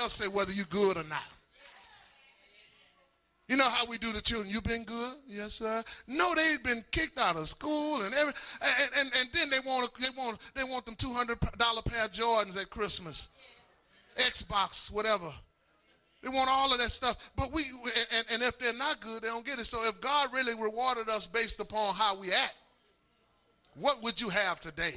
else say whether you're good or not. You know how we do the children? You been good? Yes, sir. No, they've been kicked out of school and then they want them $200 pair of Jordans at Christmas, Xbox, whatever. They want all of that stuff. But and if they're not good, they don't get it. So if God really rewarded us based upon how we act, what would you have today?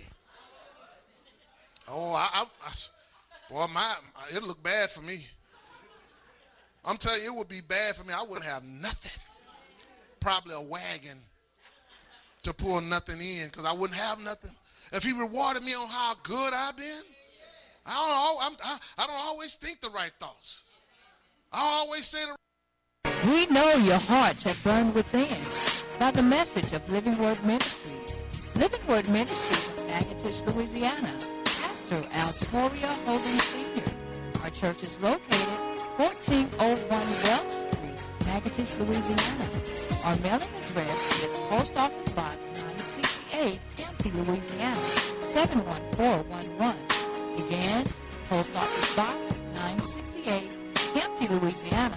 Oh, boy, it'll look bad for me. I'm telling you, it would be bad for me. I wouldn't have nothing. Probably a wagon to pull nothing in because I wouldn't have nothing. If he rewarded me on how good I've been, I don't always think the right thoughts. I don't always say the right. We know your hearts have burned within by the message of Living Word Ministries. Living Word Ministries of Natchitoches, Louisiana. Pastor Altoria Holden Sr. Our church is located 1401 Welch Street, Natchitoches, Louisiana. Our mailing address is Post Office Box 968, County, Louisiana, 71411. Again, Post Office Box 968, County, Louisiana,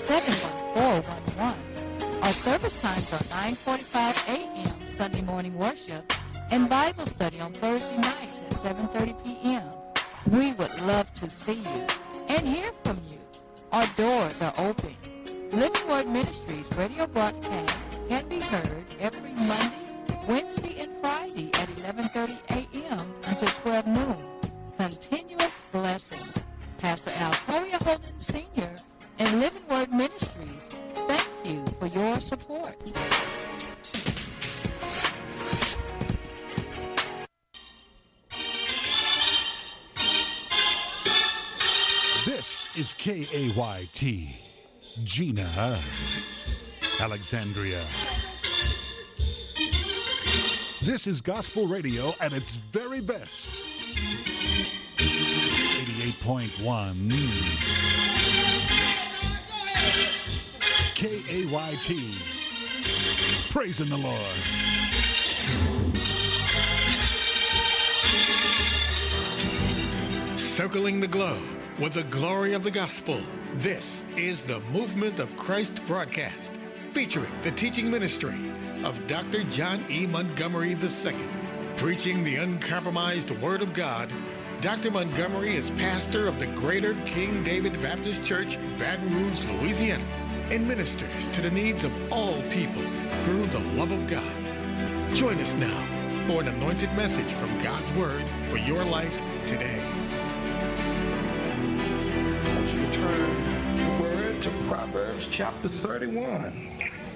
71411. Our service times are 9:45 a.m. Sunday morning worship and Bible study on Thursday nights at 7:30 p.m. We would love to see you and hear from you. Our doors are open. Living Word Ministries radio broadcast can be heard every Monday, Wednesday, and Friday at 11:30 a.m. until 12 noon. Continuous blessing. Pastor Altoria Holden Sr. and Living Word Ministries, thank you for your support. This is KAYT, Gina, Alexandria. This is gospel radio at its very best. 88.1 KAYT. Praising the Lord. Circling the globe with the glory of the gospel. This is the Movement of Christ broadcast, featuring the teaching ministry of Dr. John E. Montgomery II. Preaching the uncompromised Word of God, Dr. Montgomery is pastor of the Greater King David Baptist Church, Baton Rouge, Louisiana, and ministers to the needs of all people through the love of God. Join us now for an anointed message from God's Word for your life today. Turn the word to Proverbs chapter 31.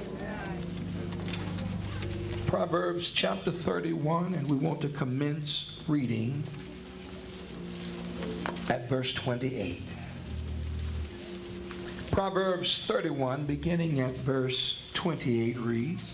Proverbs chapter 31, and we want to commence reading at verse 28. Proverbs 31, beginning at verse 28, reads,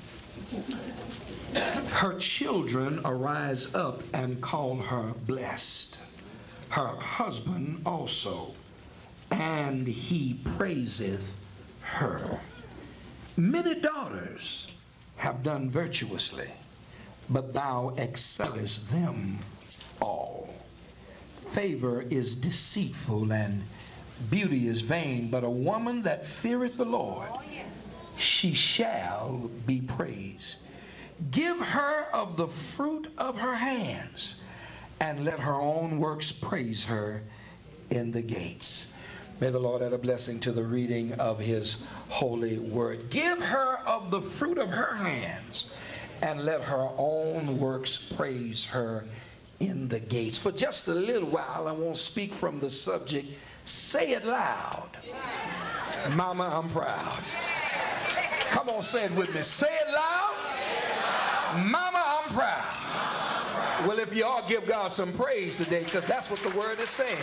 Her children arise up and call her blessed, her husband also, and he praiseth her. Many daughters have done virtuously, but thou excellest them all. Favor is deceitful and beauty is vain, but a woman that feareth the Lord, she shall be praised. Give her of the fruit of her hands, and let her own works praise her in the gates. May the Lord add a blessing to the reading of his holy word. Give her of the fruit of her hands, and let her own works praise her in the gates. For just a little while, I won't speak from the subject. Say it loud. Mama, I'm proud. Come on, say it with me. Say it loud. Mama, I'm proud. Well, if you all give God some praise today, because that's what the word is saying.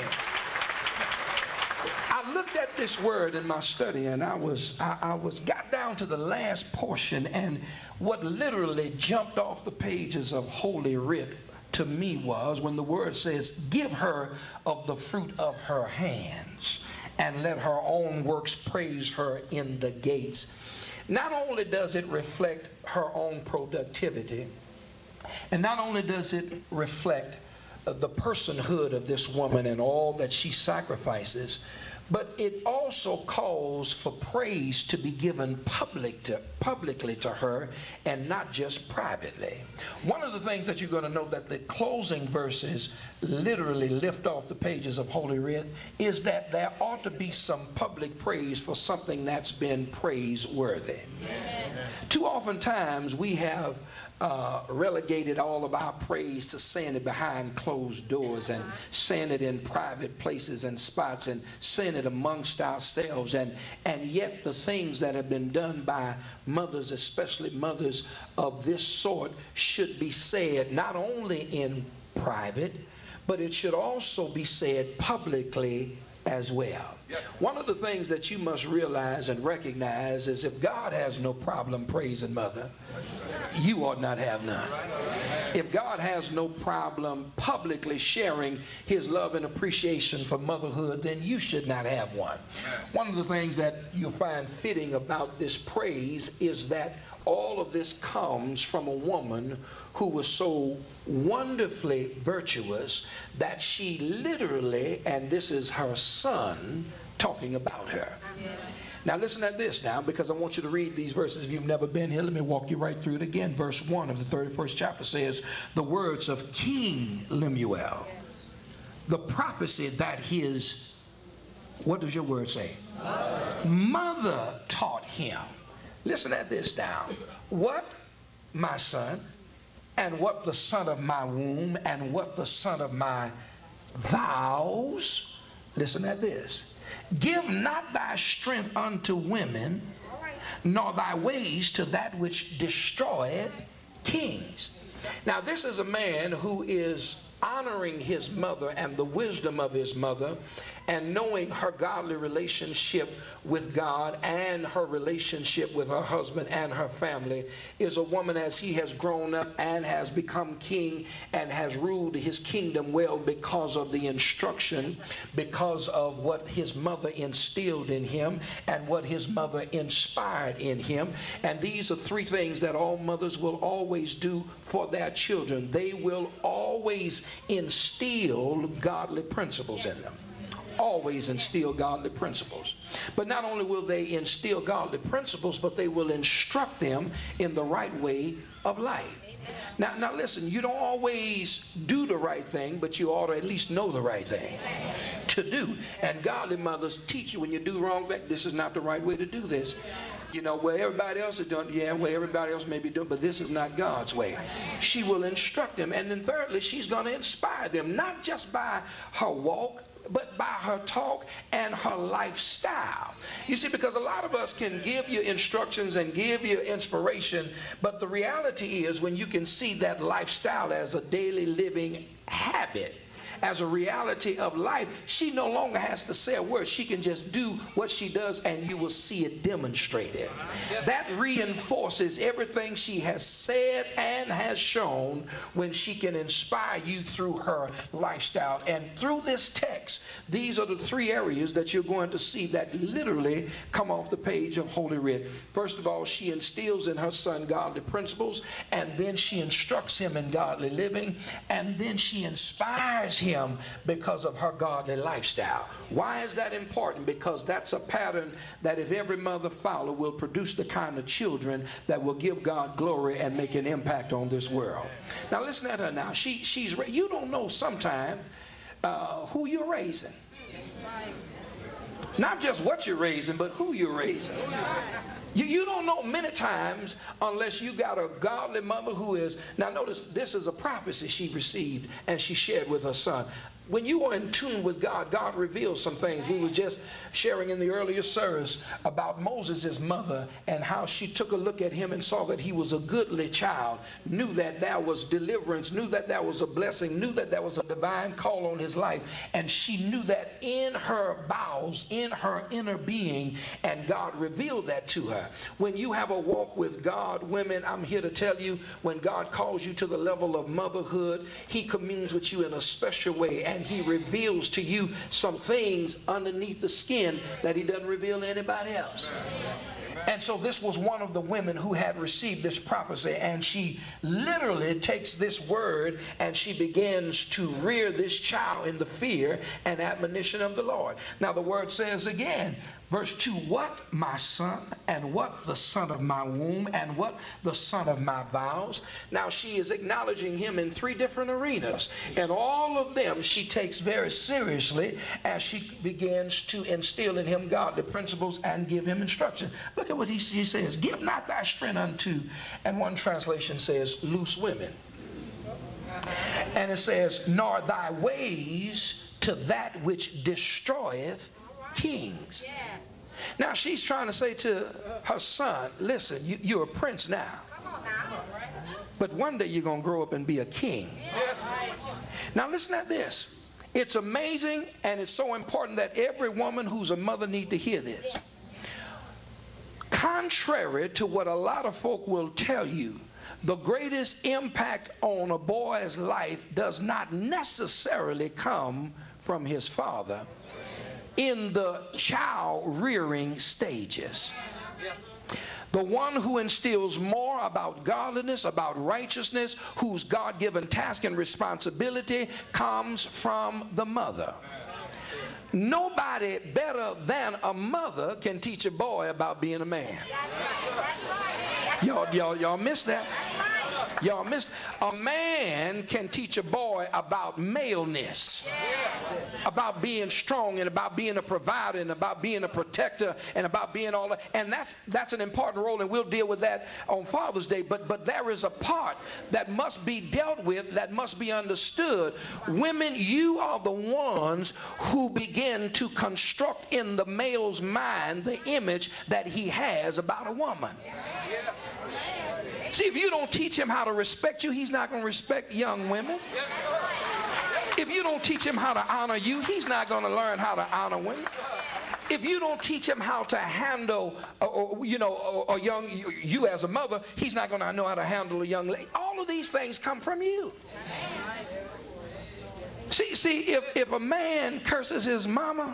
I looked at this word in my study, and I got down to the last portion, and what literally jumped off the pages of Holy Writ to me was when the word says, give her of the fruit of her hands, and let her own works praise her in the gates. Not only does it reflect her own productivity, and not only does it reflect the personhood of this woman and all that she sacrifices, But it also calls for praise to be given publicly to her and not just privately. One of the things that you're going to know that the closing verses literally lift off the pages of Holy Writ is that there ought to be some public praise for something that's been praiseworthy. Amen. Too often times we have relegated all of our praise to saying it behind closed doors and saying it in private places and spots and saying it amongst ourselves, and yet the things that have been done by mothers, especially mothers of this sort, should be said not only in private, but it should also be said publicly as well. Yes. One of the things that you must realize and recognize is if God has no problem praising mother, you ought not have none. If God has no problem publicly sharing his love and appreciation for motherhood, then you should not have one. One of the things that you'll find fitting about this praise is that all of this comes from a woman who was so wonderfully virtuous that she literally, and this is her son talking about her. Now listen at this now, because I want you to read these verses. If you've never been here, let me walk you right through it again. Verse 1 of the 31st chapter says, the words of King Lemuel, the prophecy that his, what does your word say? Mother taught him. Listen at this now. What, my son, and what the son of my womb, and what the son of my vows. Listen at this. Give not thy strength unto women, nor thy ways to that which destroyeth kings. Now this is a man who is honoring his mother and the wisdom of his mother, and knowing her godly relationship with God and her relationship with her husband and her family, is a woman as he has grown up and has become king and has ruled his kingdom well because of the instruction, because of what his mother instilled in him and what his mother inspired in him. And these are three things that all mothers will always do for their children. They will always instill godly principles in them. Always instill godly principles. But not only will they instill godly principles, but they will instruct them in the right way of life. Now listen, you don't always do the right thing, but you ought to at least know the right thing to do. And godly mothers teach you when you do wrong, this is not the right way to do this. You know, where everybody else is doing, yeah, where everybody else may be doing, but this is not God's way. She will instruct them. And then thirdly, she's going to inspire them, not just by her walk, but by her talk and her lifestyle. You see, because a lot of us can give you instructions and give you inspiration, but the reality is when you can see that lifestyle as a daily living habit, as a reality of life, she no longer has to say a word. She can just do what she does and you will see it demonstrated. That reinforces everything she has said and has shown when she can inspire you through her lifestyle. And through this text, these are the three areas that you're going to see that literally come off the page of Holy Writ. First of all, she instills in her son godly principles, and then she instructs him in godly living, and then she inspires him because of her godly lifestyle. Why is that important? Because that's a pattern that if every mother follow will produce the kind of children that will give God glory and make an impact on this world. Now listen at her now. You don't know sometimes who you're raising. Not just what you're raising, but who you're raising. You don't know many times unless you got a godly mother who is, now notice this is a prophecy she received and she shared with her son. When you are in tune with God, God reveals some things. We was just sharing in the earlier service about Moses' mother and how she took a look at him and saw that he was a goodly child, knew that there was deliverance, knew that there was a blessing, knew that there was a divine call on his life. And she knew that in her bowels, in her inner being, and God revealed that to her. When you have a walk with God, women, I'm here to tell you, when God calls you to the level of motherhood, he communes with you in a special way. And he reveals to you some things underneath the skin that he doesn't reveal to anybody else. And so this was one of the women who had received this prophecy, and she literally takes this word and she begins to rear this child in the fear and admonition of the Lord. Now the word says again, verse 2, what my son, and what the son of my womb, and what the son of my vows. Now she is acknowledging him in 3 different arenas, and all of them she takes very seriously as she begins to instill in him godly principles and give him instruction. Look at what he says, give not thy strength unto, and one translation says, loose women. And it says, nor thy ways to that which destroyeth kings. Now she's trying to say to her son, listen, you're a prince now, but one day you're going to grow up and be a king. Now listen at this. It's amazing, and it's so important that every woman who's a mother need to hear this. Contrary to what a lot of folk will tell you, the greatest impact on a boy's life does not necessarily come from his father in the child rearing stages. The one who instills more about godliness, about righteousness, whose God-given task and responsibility comes from the mother. Nobody better than a mother can teach a boy about being a man. Y'all missed that? Y'all missed. A man can teach a boy about maleness, about being strong, and about being a provider, and about being a protector, and about being all that. And that's an important role, and we'll deal with that on Father's Day. But there is a part that must be dealt with, that must be understood. Women, you are the ones who begin to construct in the male's mind the image that he has about a woman. See, if you don't teach him how to respect you, he's not going to respect young women. If you don't teach him how to honor you, he's not going to learn how to honor women. If you don't teach him how to handle, you as a mother, he's not going to know how to handle a young lady. All of these things come from you. See, if a man curses his mama,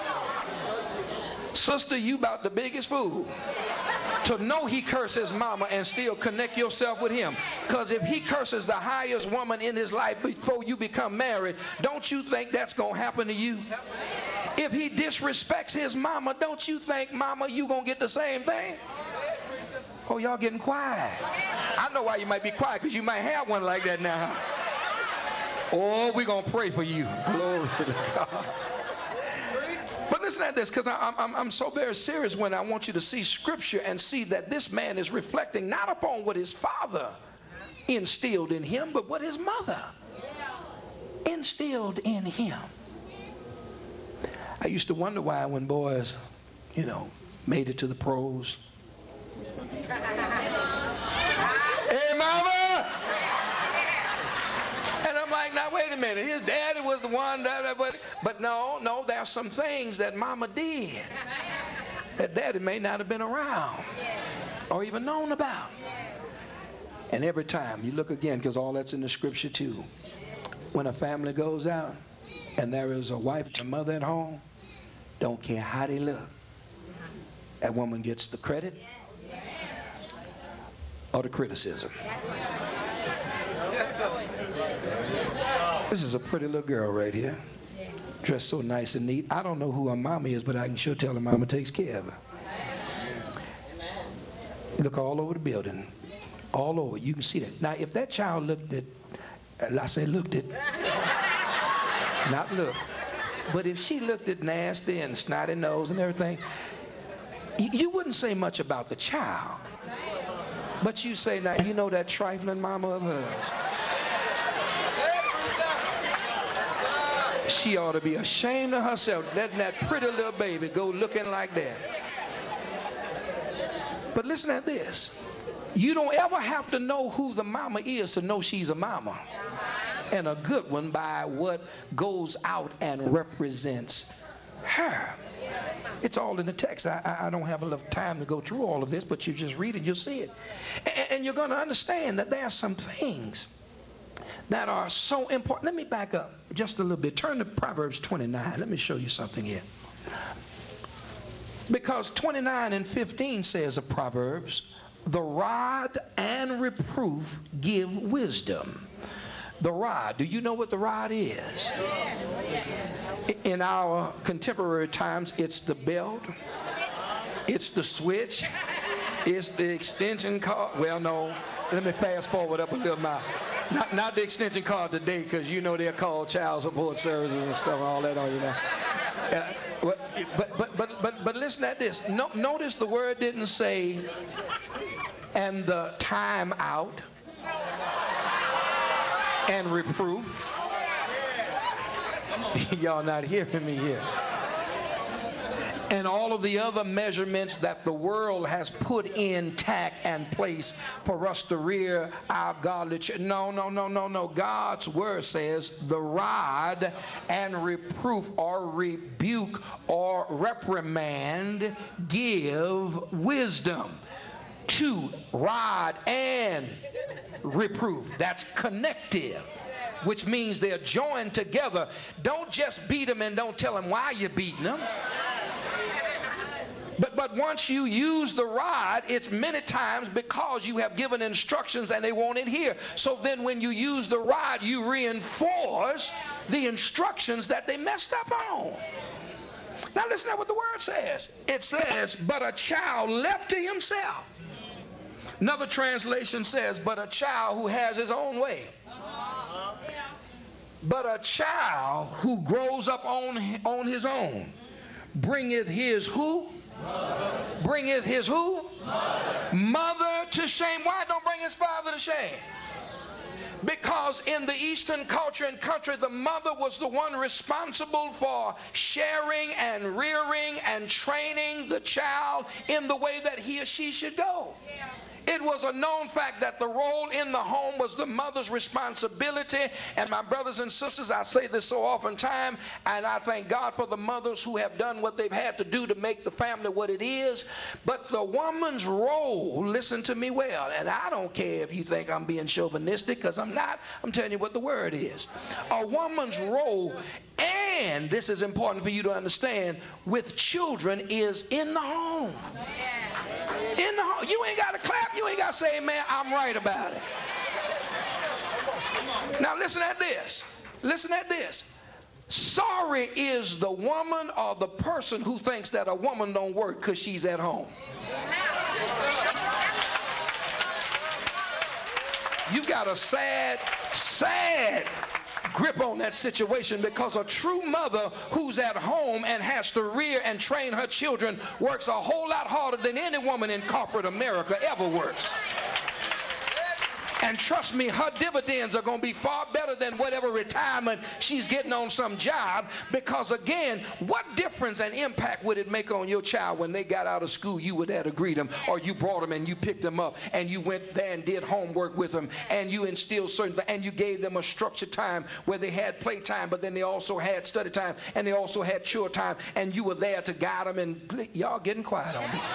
sister, you about the biggest fool to know he cursed his mama and still connect yourself with him. Because if he curses the highest woman in his life before you become married, don't you think that's going to happen to you? If he disrespects his mama, don't you think, mama, you going to get the same thing? Oh, y'all getting quiet. I know why you might be quiet, because you might have one like that now. Oh, we're going to pray for you. Glory to God. But listen at this, because I'm so very serious when I want you to see Scripture and see that this man is reflecting not upon what his father instilled in him, but what his mother instilled in him. I used to wonder why when boys, made it to the pros. Hey, mama! And I'm like, now wait a minute, his daddy was the one, but no, there's some things that mama did that daddy may not have been around or even known about. And every time you look again, because all that's in the Scripture too, when a family goes out and there is a wife and a mother at home, don't care how they look, that woman gets the credit or the criticism. This is a pretty little girl right here, dressed so nice and neat. I don't know who her mama is, but I can sure tell her mama takes care of her. Look all over the building, all over. You can see that. Now, if that child looked at, I say looked at, not look, but if she looked at nasty and snotty nose and everything, you wouldn't say much about the child, but you say, now, you know that trifling mama of hers. She ought to be ashamed of herself letting that pretty little baby go looking like that. But listen at this. You don't ever have to know who the mama is to know she's a mama. And a good one by what goes out and represents her. It's all in the text. I don't have enough time to go through all of this, but you just read it, you'll see it. And you're going to understand that there are some things that are so important. Let me back up just a little bit. Turn to Proverbs 29. Let me show you something here. Because 29:15 says of Proverbs, the rod and reproof give wisdom. The rod, do you know what the rod is? In our contemporary times, it's the belt, it's the switch, it's the extension cord. Well, no, let me fast forward up a little mile. Not the extension cord today, because you know they're called child support services and stuff and all that on you now. But listen at this. Notice the word didn't say, and the time out and reproof. Y'all not hearing me here. And all of the other measurements that the world has put in tack and place for us to rear our godly children. No. God's word says the rod and reproof or rebuke or reprimand give wisdom. To rod and reproof. That's connective, which means they're joined together. Don't just beat them and don't tell them why you're beating them. But once you use the rod, it's many times because you have given instructions and they won't adhere. So then when you use the rod, you reinforce the instructions that they messed up on. Now listen to what the word says. It says, but a child left to himself. Another translation says, but a child who has his own way. But a child who grows up on his own bringeth his who? Mother. Bringeth his who? Mother to shame. Why don't bring his father to shame? Because in the Eastern culture and country, the mother was the one responsible for sharing and rearing and training the child in the way that he or she should go. It was a known fact that the role in the home was the mother's responsibility. And my brothers and sisters, I say this so oftentimes, and I thank God for the mothers who have done what they've had to do to make the family what it is. But the woman's role, listen to me well, and I don't care if you think I'm being chauvinistic, because I'm not. I'm telling you what the word is. A woman's role, and this is important for you to understand, with children is in the home. In the home. You ain't got to clap. You ain't got to say, man, I'm right about it. Now listen at this. Listen at this. Sorry is the woman or the person who thinks that a woman don't work because she's at home. You got a sad grip on that situation, because a true mother who's at home and has to rear and train her children works a whole lot harder than any woman in corporate America ever works. And trust me, her dividends are going to be far better than whatever retirement she's getting on some job. Because again, what difference and impact would it make on your child when they got out of school? You were there to greet them, or you brought them and you picked them up and you went there and did homework with them, and you instilled certain things, and you gave them a structured time where they had playtime, but then they also had study time, and they also had chore time, and you were there to guide them. And y'all getting quiet on me.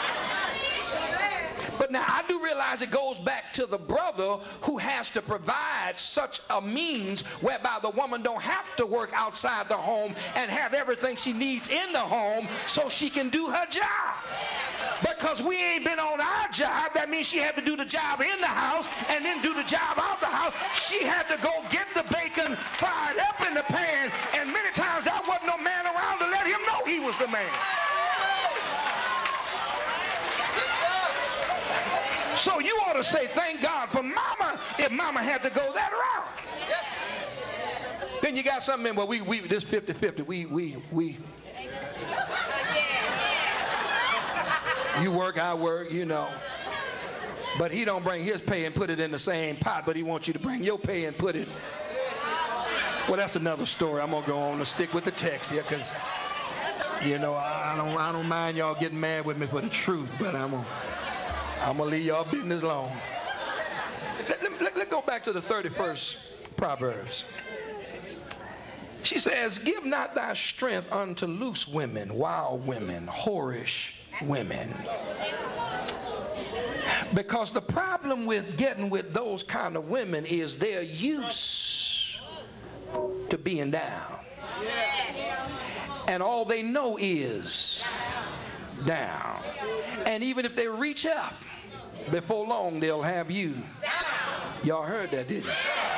But now I do realize it goes back to the brother who has to provide such a means whereby the woman don't have to work outside the home and have everything she needs in the home so she can do her job. Because we ain't been on our job, that means she had to do the job in the house and then do the job out the house. She had to go get the bacon fried up in the pan, and many times there wasn't no man around to let him know he was the man. So you ought to say, thank God for mama, if mama had to go that route. Then you got something in, well, we this 50-50, we you work, I work, you know. But he don't bring his pay and put it in the same pot, but he wants you to bring your pay and put it. Well, that's another story. I'm gonna go on to stick with the text here, because you know I don't mind y'all getting mad with me for the truth, but I'm gonna leave y'all business alone. Let's go back to the 31st Proverbs. She says, give not thy strength unto loose women, wild women, whorish women. Because the problem with getting with those kind of women is they're used to being down. And all they know is down. And even if they reach up, before long they'll have you. Y'all heard that, didn't you?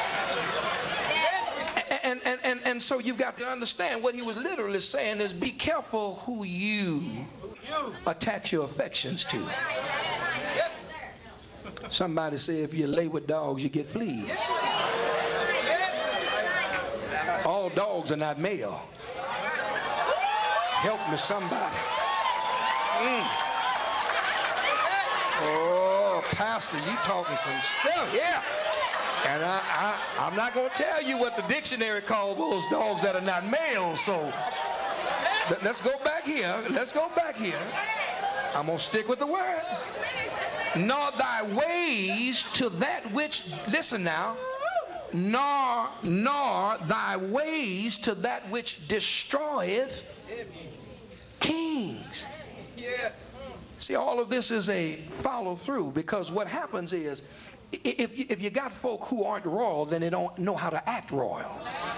And so you've got to understand what he was literally saying is be careful who you attach your affections to. Somebody say if you lay with dogs, you get fleas. All dogs are not male. Help me, somebody. Oh, Pastor, you talking some stuff. Yeah. And I'm not going to tell you what the dictionary calls those dogs that are not male. So let's go back here. Let's go back here. I'm going to stick with the word. Nor thy ways to that which, listen now, nor thy ways to that which destroyeth kings. See, all of this is a follow through, because what happens is if you got folk who aren't royal, then they don't know how to act royal.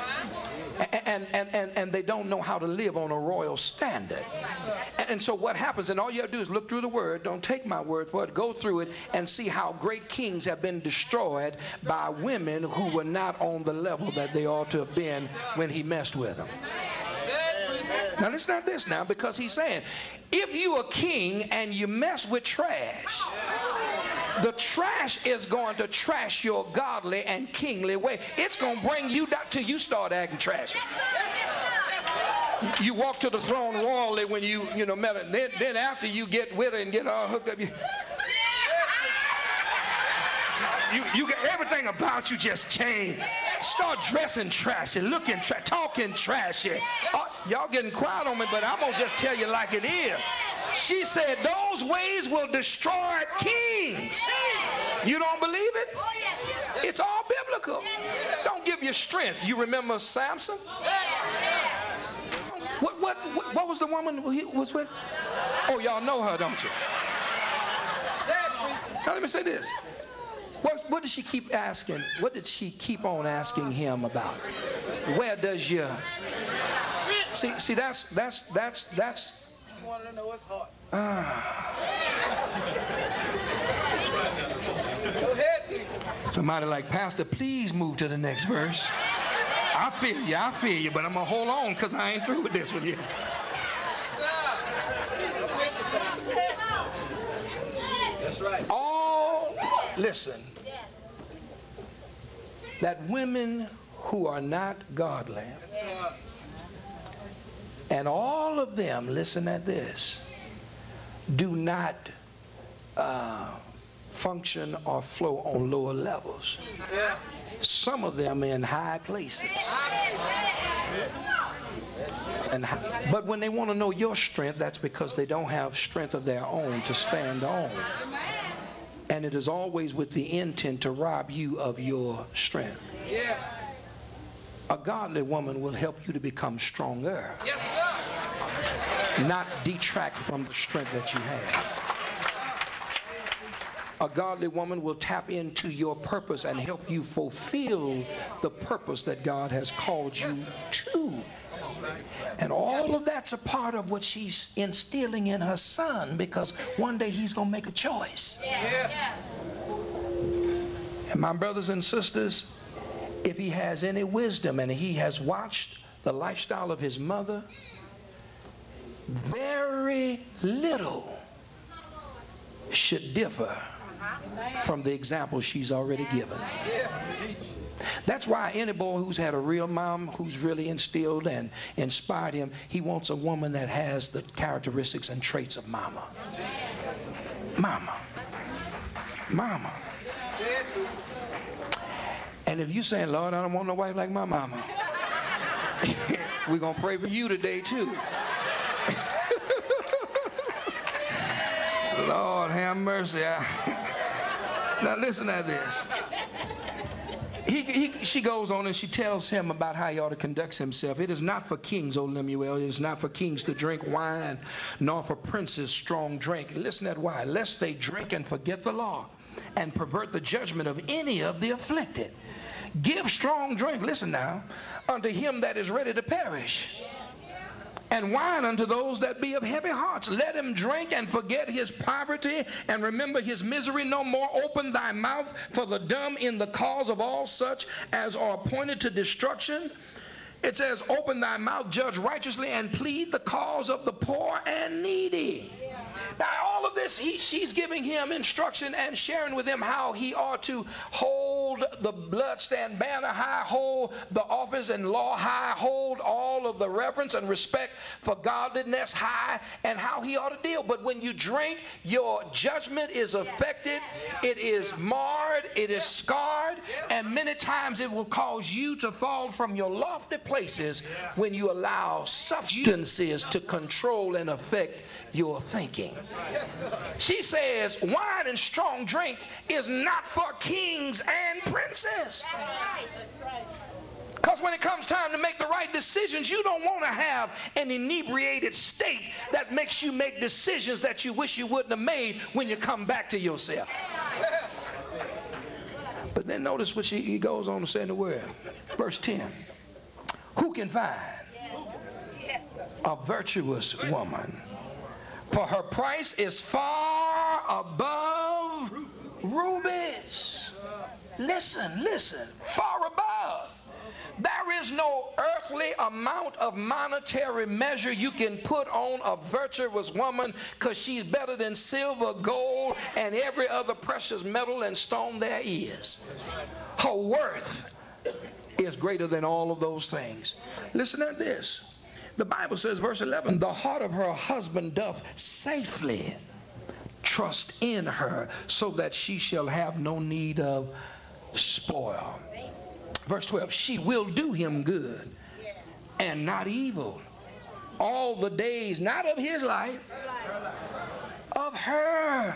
And they don't know how to live on a royal standard. And so what happens, and all you have to do is look through the word, don't take my word for it, go through it and see how great kings have been destroyed by women who were not on the level that they ought to have been when he messed with them. Now listen to this now, because he's saying, if you are king and you mess with trash, the trash is going to trash your godly and kingly way. It's going to bring you down till you start acting trashy. You walk to the throne royally when you met her. Then after you get with her and get all hooked up, you get everything about you just changed. Start dressing trashy, looking trashy, talking trashy. Y'all getting quiet on me, but I'm going to just tell you like it is. She said those ways will destroy kings. You don't believe it? It's all biblical. Don't give you strength. You remember Samson? What was the woman who he was with? Oh, y'all know her, don't you? Now let me say this. What did she keep asking? What did she keep on asking him about? Where does your see? That's. She wanted to know his heart. Go ahead. Somebody like, Pastor, please move to the next verse. I feel you, but I'm gonna hold on because I ain't through with this one yet. That's right. Listen. That women who are not godly, and all of them, listen at this, do not function or flow on lower levels. Some of them in high places. But when they want to know your strength, that's because they don't have strength of their own to stand on. And it is always with the intent to rob you of your strength. Yeah. A godly woman will help you to become stronger. Yes, sir. Not detract from the strength that you have. A godly woman will tap into your purpose and help you fulfill the purpose that God has called you to. And all of that's a part of what she's instilling in her son, because one day he's going to make a choice. Yeah. And my brothers and sisters, if he has any wisdom and he has watched the lifestyle of his mother, very little should differ from the example she's already given. That's why any boy who's had a real mom who's really instilled and inspired him, he wants a woman that has the characteristics and traits of mama. Mama. Mama. And if you're saying, Lord, I don't want no wife like my mama, we're going to pray for you today too. Lord, have mercy. Now listen to this. She goes on and she tells him about how he ought to conduct himself. It is not for kings, O Lemuel. It is not for kings to drink wine, nor for princes strong drink. Listen to that why. Lest they drink and forget the law and pervert the judgment of any of the afflicted. Give strong drink, listen now, unto him that is ready to perish. and wine unto those that be of heavy hearts. Let him drink and forget his poverty and remember his misery no more. Open thy mouth for the dumb in the cause of all such as are appointed to destruction. It says, open thy mouth, judge righteously, and plead the cause of the poor and needy. Now, all of this, she's giving him instruction and sharing with him how he ought to hold the bloodstained banner high, hold the office and law high, hold all of the reverence and respect for godliness high, and how he ought to deal. But when you drink, your judgment is affected, it is marred, it is scarred, and many times it will cause you to fall from your lofty places when you allow substances to control and affect your thinking. She says wine and strong drink is not for kings and princes. Because when it comes time to make the right decisions, you don't want to have an inebriated state that makes you make decisions that you wish you wouldn't have made when you come back to yourself. But then notice what he goes on to say in the word. Verse 10. Who can find a virtuous woman? For her price is far above rubies. Listen, far above. There is no earthly amount of monetary measure you can put on a virtuous woman, because she's better than silver, gold, and every other precious metal and stone there is. Her worth is greater than all of those things. Listen to this. The Bible says, verse 11, the heart of her husband doth safely trust in her, so that she shall have no need of spoil. Verse 12, she will do him good and not evil all the days, not of his life, of her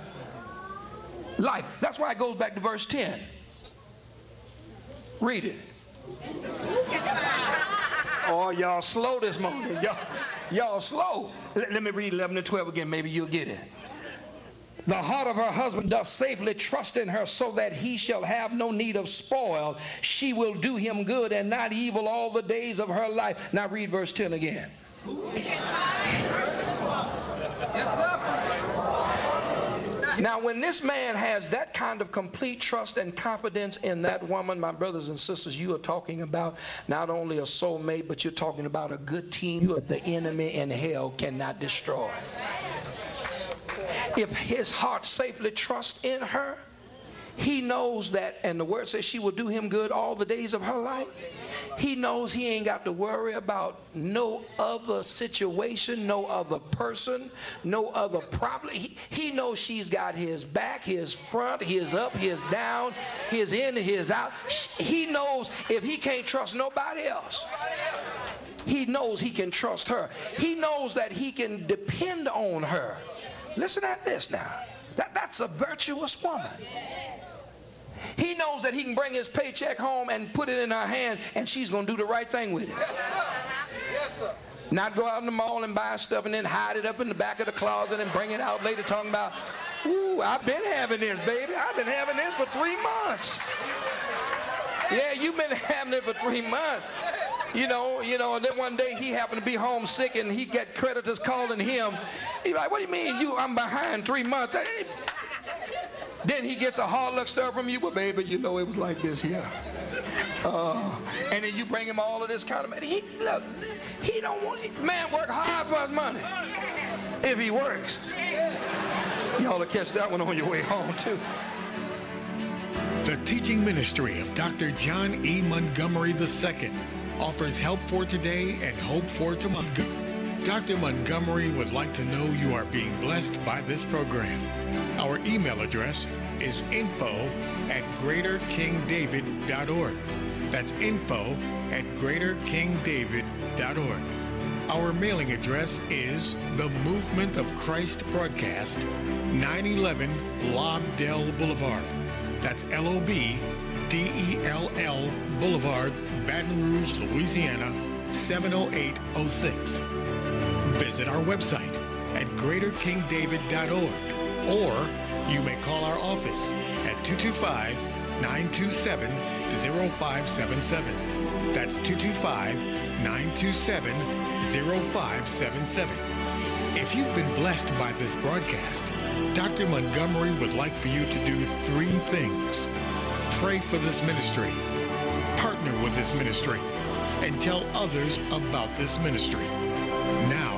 life. That's why it goes back to verse 10. Read it. Oh, y'all slow this morning. Y'all slow. Let me read 11 and 12 again. Maybe you'll get it. The heart of her husband doth safely trust in her, so that he shall have no need of spoil. She will do him good and not evil all the days of her life. Now read verse 10 again. Now, when this man has that kind of complete trust and confidence in that woman, my brothers and sisters, you are talking about not only a soulmate, but you're talking about a good team that the enemy in hell cannot destroy. If his heart safely trusts in her, he knows that, and the word says she will do him good all the days of her life. He knows he ain't got to worry about no other situation, no other person, no other problem. He knows she's got his back, his front, his up, his down, his in, his out. He knows if he can't trust nobody else, he knows he can trust her. He knows that he can depend on her. Listen at this now. That's a virtuous woman. He knows that he can bring his paycheck home and put it in her hand, and she's going to do the right thing with it. Yes, sir. Not go out in the mall and buy stuff and then hide it up in the back of the closet and bring it out later talking about, ooh, I've been having this, baby. I've been having this for 3 months. Yeah, you've been having it for 3 months. You know, and then one day he happened to be homesick and he got creditors calling him. He's like, what do you mean I'm behind 3 months? Then he gets a hard luck stuff from you, but baby, you know it was like this here. And then you bring him all of this kind of money. He don't want it. Man work hard for his money. If he works. Y'all will catch that one on your way home too. The teaching ministry of Dr. John E. Montgomery II offers help for today and hope for tomorrow. Dr. Montgomery would like to know you are being blessed by this program. Our email address is info@greaterkingdavid.org. That's info@greaterkingdavid.org. Our mailing address is The Movement of Christ Broadcast, 911 Lobdell Boulevard. That's LOBDELL Boulevard, Baton Rouge, Louisiana, 70806. Visit our website at greaterkingdavid.org, or you may call our office at 225-927-0577. That's 225-927-0577. 0577. If you've been blessed by this broadcast, Dr. Montgomery would like for you to do 3 things. Pray for this ministry, partner with this ministry, and tell others about this ministry. Now,